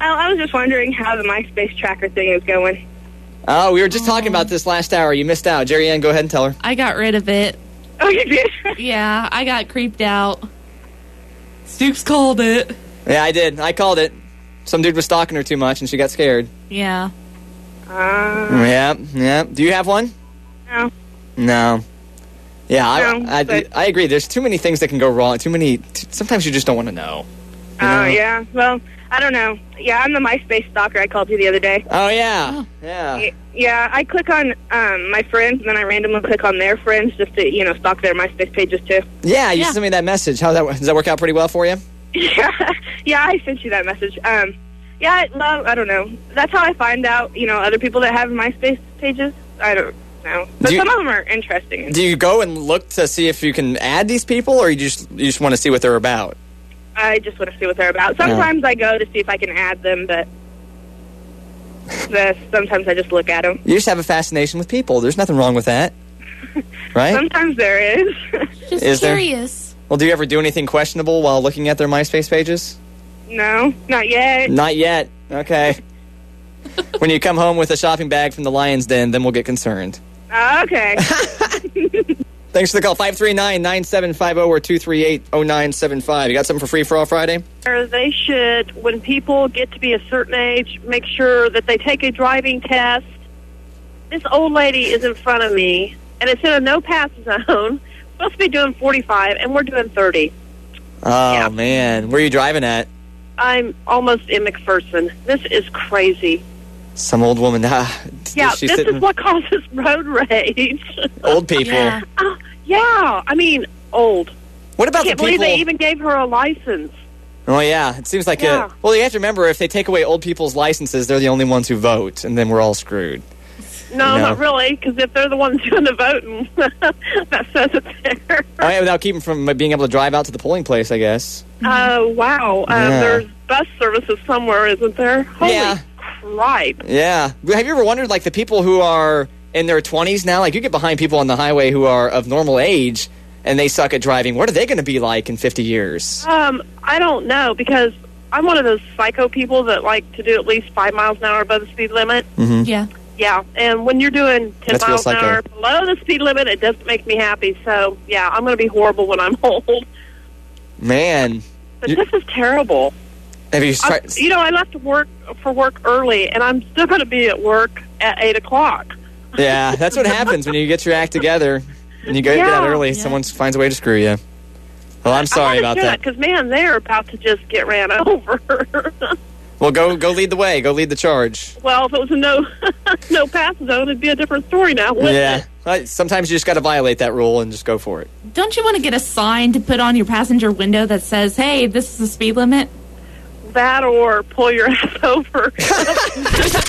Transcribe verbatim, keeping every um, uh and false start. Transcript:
I was just wondering how the MySpace tracker thing is going. Oh, we were just talking about this last hour. You missed out. Jerry Ann, go ahead and tell her. I got rid of it. Oh, you did? Yeah, I got creeped out. Stoops called it. Yeah, I did. I called it. Some dude was stalking her too much, and she got scared. Yeah. Uh, yeah, yeah. Do you have one? No. No. Yeah, I, No, I, but- I agree. There's too many things that can go wrong. Too many. T- sometimes you just don't want to know. Oh, you know? yeah. Well, I don't know. Yeah, I'm the MySpace stalker I called you the other day. Oh, yeah. Oh. Yeah. Y- Yeah, I click on um, my friends, and then I randomly click on their friends just to, you know, stalk their MySpace pages, too. Yeah, you Yeah. sent me that message. How that does that work out pretty well for you? Yeah, yeah, I sent you that message. Um, yeah, I, well, I don't know. That's how I find out, you know, other people that have MySpace pages. I don't know. But Do you- some of them are interesting. Do you go and look to see if you can add these people, or you just you just want to see what they're about? I just want to see what they're about. Sometimes I go to see if I can add them, but the, sometimes I just look at them. You just have a fascination with people. There's nothing wrong with that, right? Sometimes there is. Just Is there? curious. Well, do you ever do anything questionable while looking at their MySpace pages? No, not yet. Not yet. Okay. When you come home with a shopping bag from the Lion's Den, then we'll get concerned. Uh, okay. Thanks for the call. five three nine, nine seven five zero or two three eight, zero nine seven five. You got something for Free For All Friday? They should, when people get to be a certain age, make sure that they take a driving test. This old lady is in front of me, and it's in a no-pass zone. Supposed to be doing forty-five, and we're doing thirty. Oh, Yeah. man. Where are you driving at? I'm almost in McPherson. This is crazy. Some old woman. Ah, Yeah, she's this sitting- is what causes road rage. Old people. Yeah. Oh, yeah, I mean, old. What I about the can't believe people? they even gave her a license. Oh, yeah. It seems like Yeah. a... Well, you have to remember, if they take away old people's licenses, they're the only ones who vote, and then we're all screwed. No, No. not really, because if they're the ones doing the voting, that says it's there. Oh, yeah, without keeping from being able to drive out to the polling place, I guess. Oh, wow. Um, Yeah. There's bus services somewhere, isn't there? Holy Yeah. cripe. Yeah. Have you ever wondered, like, the people who are in their twenties now, like, you get behind people on the highway who are of normal age, and they suck at driving. What are they going to be like in fifty years? Um, I don't know, because I'm one of those psycho people that like to do at least five miles an hour above the speed limit. Mm-hmm. Yeah. Yeah, and when you're doing ten That's real miles an psycho. hour below the speed limit, it doesn't make me happy. So, yeah, I'm going to be horrible when I'm old. Man. But You- this is terrible. Have you I, tried... you know, I left work for work early, and I'm still going to be at work at eight o'clock. Yeah, that's what happens when you get your act together and you go get out Yeah. early. Yeah. Someone finds a way to screw you. Well, I'm sorry about that. Because, man, they're about to just get ran over. Well, go go lead the way. Go lead the charge. Well, if it was a no no pass zone, it'd be a different story now, wouldn't Yeah. it? Uh, Sometimes you just got to violate that rule and just go for it. Don't you want to get a sign to put on your passenger window that says, hey, this is the speed limit? That or pull your ass over.